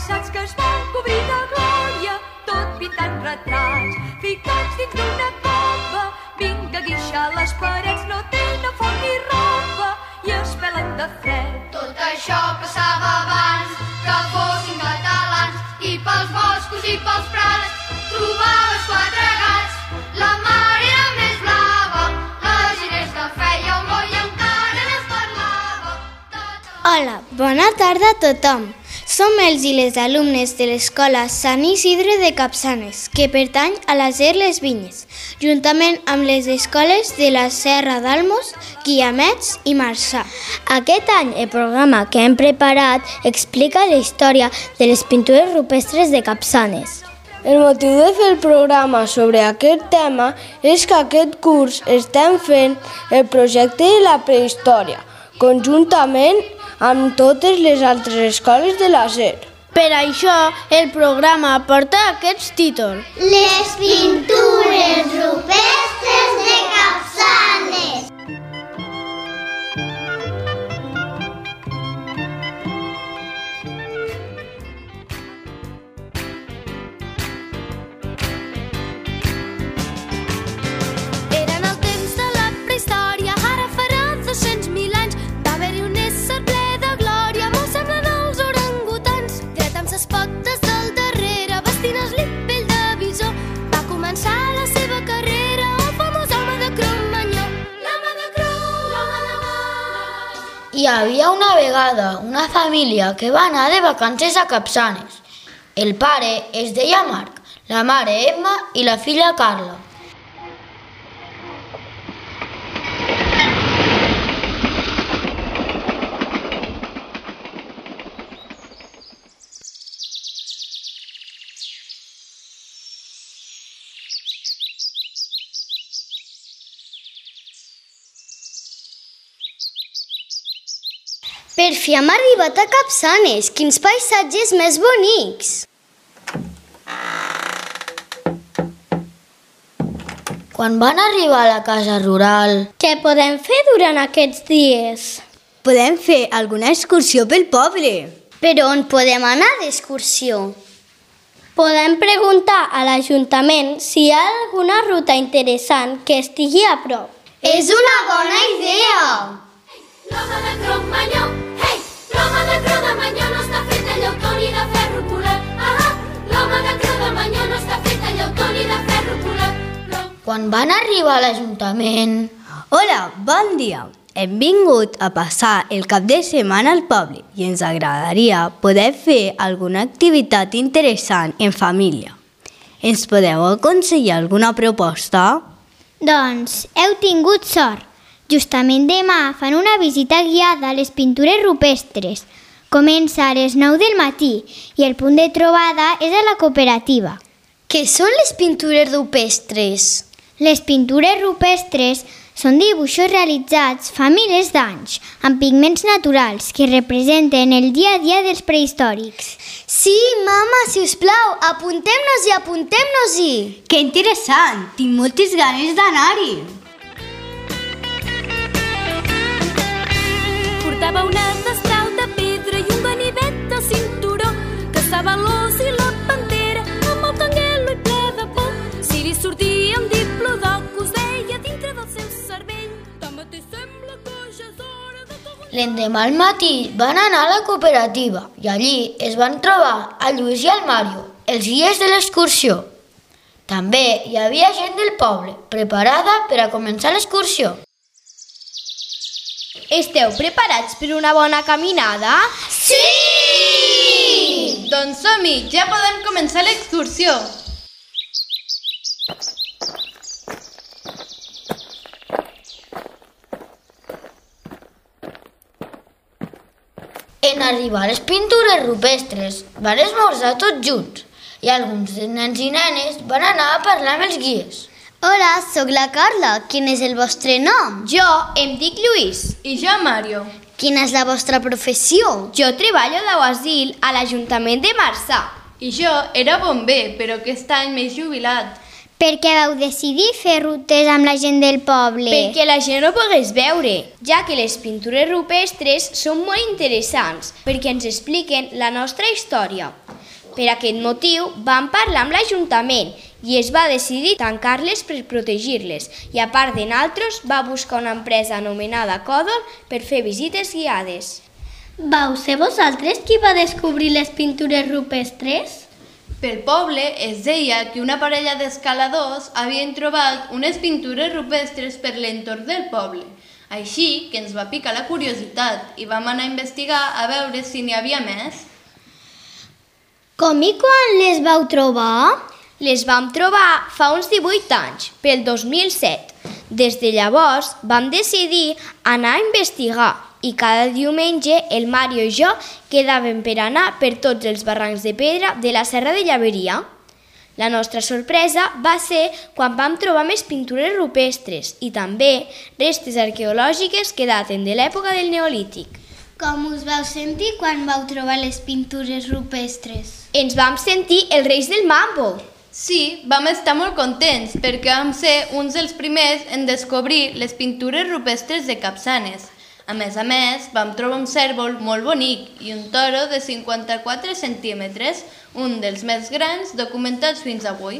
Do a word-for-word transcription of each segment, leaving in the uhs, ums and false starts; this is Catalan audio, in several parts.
sacs que es van cobrir de glòria, tot pintant retrats, ficats dins d'una cova. Vinga, guixar les parets, no tenen foc ni roba i es pelen de fred. Tot això passava abans que fossin catalans, i pels boscos i pels prats trobaves quatre gats. La mar era més blava, la gent es defeia un moll i encara es parlava. Hola, bona tarda a tothom. Som els i les alumnes de l'Escola Sant Isidre de Capçanes, que pertany a la SER Les Vinyes, juntament amb les escoles de la Serra d'Almos, Guiamets i Marçà. Aquest any el programa que hem preparat explica la història de les pintures rupestres de Capçanes. El motiu de fer el programa sobre aquest tema és que aquest curs estem fent el projecte de la prehistòria, conjuntament amb totes les altres escoles de la SER. Per això, el programa porta aquest títol: Les pintures rupestres de Capçanes. Eren el temps de la prehistòria, ara farà dos-cents mil anys. Va haver-hi un ésser ple de glòria, molt semblant als orangutans. Dret amb ses potes del darrere, vestint eslit pell de bisó, va començar la seva carrera, el famós home de Cromanyó. L'home de Crom, l'home de mar. Hi havia una vegada una família que va anar de vacances a Capçanes. El pare es deia Marc, la mare Emma i la filla Carla. Per fi hem arribat a Capçanes. Quins paisatges més bonics! Quan van arribar a la casa rural... Què podem fer durant aquests dies? Podem fer alguna excursió pel poble. Però on podem anar d'excursió? Podem preguntar a l'Ajuntament si hi ha alguna ruta interessant que estigui a prop. És una bona idea! L'home de Cromanyó, hey! L'home de Cromanyó no està fet de llautó ni de ferro colat. Ah, l'home de Cromanyó no està fet de llautó ni de ferro colat. Quan van arribar a l'Ajuntament... Hola, bon dia! Hem vingut a passar el cap de setmana al poble i ens agradaria poder fer alguna activitat interessant en família. Ens podeu aconsellar alguna proposta? Doncs heu tingut sort. Justament demà fan una visita guiada a les pintures rupestres. Comença a les nou del matí i el punt de trobada és a la cooperativa. Què són les pintures rupestres? Les pintures rupestres són dibuixos realitzats fa milers d'anys amb pigments naturals que representen el dia a dia dels prehistòrics. Sí, mama, si us plau, apuntem-nos-hi, apuntem-nos-hi! Que interessant! Tinc moltes ganes d'anar-hi! Portava una destral de pedra i un ganivet al cinturó, caçava l'os i la pantera amb el canguelo i ple de por. Si li sortia un diplodocus deia dintre del seu cervell, tanmateix sembla que ja és hora de que... L'endemà al matí van anar a la cooperativa i allí es van trobar a Lluís i al Mario, els guies de l'excursió. També hi havia gent del poble preparada per a començar l'excursió. Esteu preparats per una bona caminada? Sí! Doncs som-hi, ja podem començar l'excursió. En arribar a les pintures rupestres van esmorzar tots junts i alguns nens i nenes van anar a parlar amb els guies. Hola, sóc la Carla. Quin és el vostre nom? Jo em dic Lluís. I jo Mario. Quina és la vostra professió? Jo treballo d'asil a l'Ajuntament de Marçà. I jo era bomber, però aquest any m'he jubilat. Per què vau decidir fer rutes amb la gent del poble? Perquè la gent ho pogués veure, ja que les pintures rupestres són molt interessants, perquè ens expliquen la nostra història. Per aquest motiu van parlar amb l'Ajuntament i es va decidir tancar-les per protegir-les i a part de naltros va buscar una empresa anomenada Còdol per fer visites guiades. Vau ser vosaltres qui va descobrir les pintures rupestres? Pel poble es deia que una parella d'escaladors havien trobat unes pintures rupestres per l'entorn del poble. Així que ens va picar la curiositat i vam anar a investigar a veure si n'hi havia més. Com i quan les vau trobar? Les vam trobar fa uns divuit anys, pel dos mil set. Des de llavors vam decidir anar a investigar i cada diumenge el Mario i jo quedàvem per anar per tots els barrancs de pedra de la Serra de Llaveria. La nostra sorpresa va ser quan vam trobar més pintures rupestres i també restes arqueològiques que daten de l'època del Neolític. Com us vau sentir quan vau trobar les pintures rupestres? Ens vam sentir els reis del mambo. Sí, vam estar molt contents perquè vam ser uns dels primers en descobrir les pintures rupestres de Capçanes. A més a més, vam trobar un cérvol molt bonic i un toro de cinquanta-quatre centímetres, un dels més grans documentats fins avui.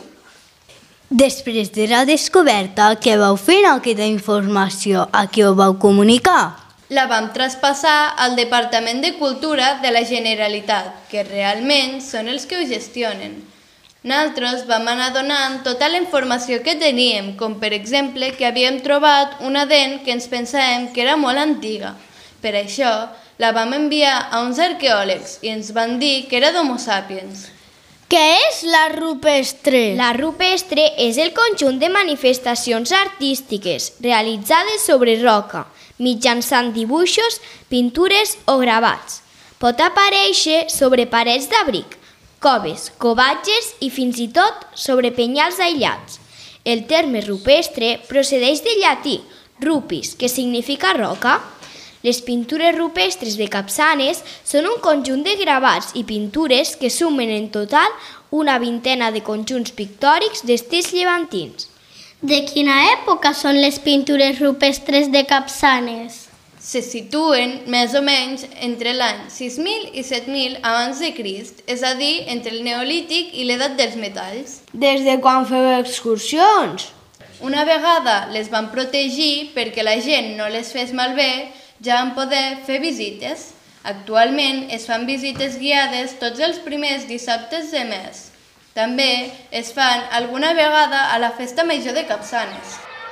Després de la descoberta, què vau fer amb aquesta informació? A qui ho vau comunicar? La vam traspassar al Departament de Cultura de la Generalitat, que realment són els que ho gestionen. Nosaltres vam anar donant tota la informació que teníem, com per exemple que havíem trobat una dent que ens pensàvem que era molt antiga. Per això la vam enviar a uns arqueòlegs i ens van dir que era d'Homo sapiens. Què és la rupestre? La rupestre és el conjunt de manifestacions artístiques realitzades sobre roca, mitjançant dibuixos, pintures o gravats. Pot aparèixer sobre parets d'abric, coves, covatges i fins i tot sobre penyals aïllats. El terme rupestre procedeix del llatí rupis, que significa roca. Les pintures rupestres de Capçanes són un conjunt de gravats i pintures que sumen en total una vintena de conjunts pictòrics d'estils llevantins. De quina època són les pintures rupestres de Capçanes? Se situen més o menys entre l'any sis mil i set mil abans de Crist, és a dir, entre el Neolític i l'edat dels metalls. Des de quan feu excursions? Una vegada les van protegir perquè la gent no les fes malbé, ja van poder fer visites. Actualment es fan visites guiades tots els primers dissabtes de mes. També es fan alguna vegada a la Festa Major de Capçanes.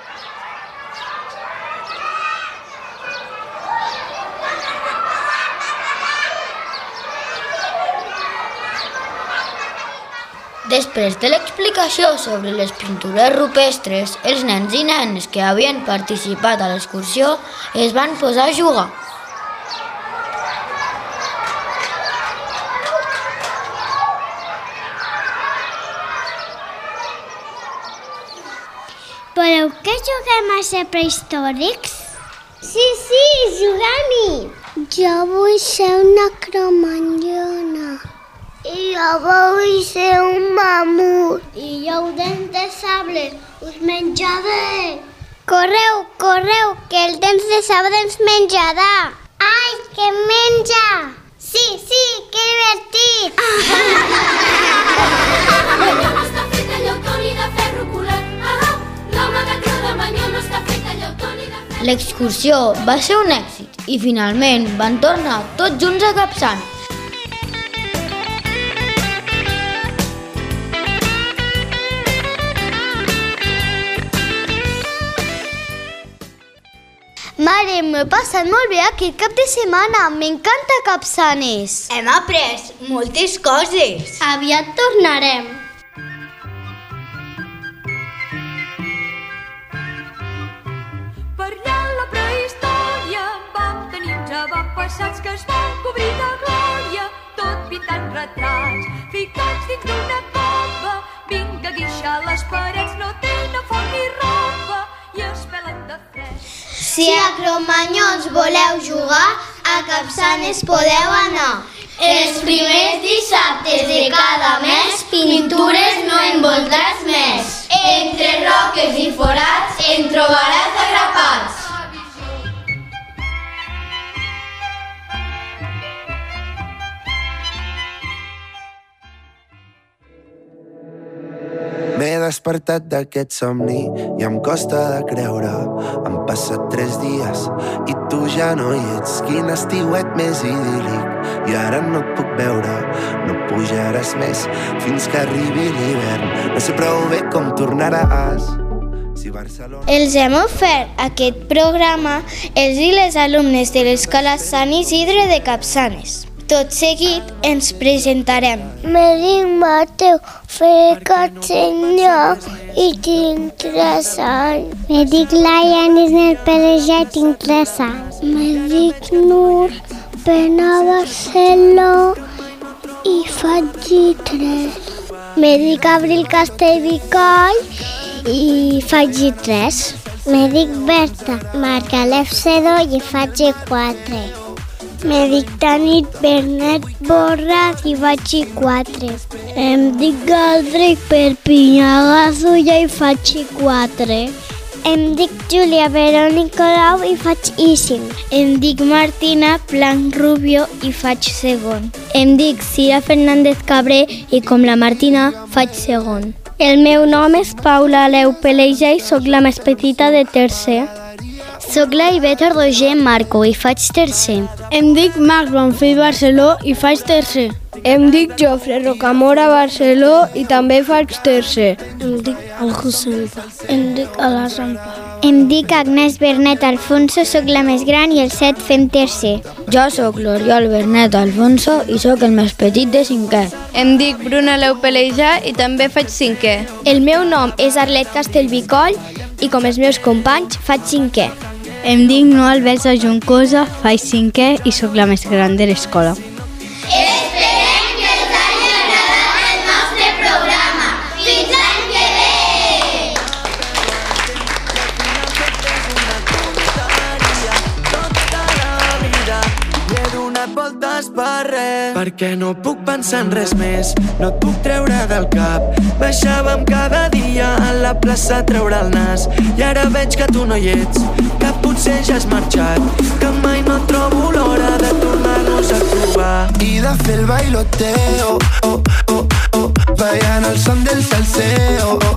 Després de l'explicació sobre les pintures rupestres, els nens i nenes que havien participat a l'excursió es van posar a jugar. Voleu que juguem a ser prehistòrics? Sí, sí, juguem-hi! Jo vull ser una cromanyona. I jo vull ser un mamut. I jo un dent de sable. Us menjaré. Correu, correu, que el dent de sable ens menjarà. Ai, que menja! Sí, sí, que divertit! No està feta llautó ni de ferro colat. Ah, l'home de Crodemanyó no està feta llautó ni de ferro. L'excursió va ser un èxit i finalment van tornar tots junts a Capçanes. Mare, m'ho he passat molt bé aquest cap de setmana. M'encanta Capçanes. Hem après moltes coses. Aviat tornarem. Per allà a la prehistòria vam tenir uns avantpassats que es van cobrir de glòria, tot pintant retrats, ficats dins d'una cova. Vinga, guixa, les parets no tenen foc ni roba i es pelen de fred. Si a Cromanyons voleu jugar, a Capçanes podeu anar. Els primers dissabtes de cada mes, pintures no envoltats més. Entre roques i forats en trobaràs agrapats. despertat d'aquest somni i em costa de creure. Han passat tres dies i tu ja no hi ets. Quin estiuet més idíl·lic i ara no et puc veure. No pujaràs més fins que arribi l'hivern. No sé prou bé com tornaràs. Si Barcelona... Els hem ofert aquest programa els i les alumnes de l'Escola Sant Isidre de Capçanes. Tot seguit ens presentarem. Me dic Mateu, faré Catsenyor i tinc tres anys. Me dic Laia, Nisner Pereja i tinc tres anys. Me dic Nur, ven a Barcelona i faig tres. Me dic Abril Castellvicoll i faig tres. Me dic Berta, marca l'F C dos i faig quatre. Me dic Tanit Bernet Borrat i faig quatre. Em dic Galdric Perpinyà Gasulla i faig quatre. Em dic Júlia Veronicolau i faig cinc. Em dic Martina Blanc Rubio i faig segon. Em dic Cira Fernández Cabré i com la Martina faig segon. El meu nom és Paula Leu Peleja i sóc la més petita de tercer. Soc la Iveta Roger Marco i faig tercer. Em dic Max Bonfill Barceló i faig tercer. Em dic Jofre Rocamora Barceló i també faig tercer. Em dic Aljusempa. Em dic Alasampa. Em dic Agnès Bernet Alfonso, sóc la més gran i el set fem tercer. Jo sóc l'Oriol Bernet Alfonso i sóc el més petit de cinquè. Em dic Bruna Leu Peleja i també faig cinquè. El meu nom és Arlet Castellvicoll i com els meus companys faig cinquè. Em dic Noa Albersa Juncosa, faig cinquè i sóc la més gran de l'escola. Esperem que us hagi agradat el nostre programa. Fins l'any que ve! Tota la vida he donat voltes per res, perquè no puc pensar en res més, no et puc treure del cap. Baixàvem cada dia a la plaça a treure el nas i ara veig que tu no hi ets, que potser ja has marxat, que mai no trobo l'hora de tornar-nos a trobar i de fer el bailoteo, oh, oh, oh, ballant el son del salseo, oh,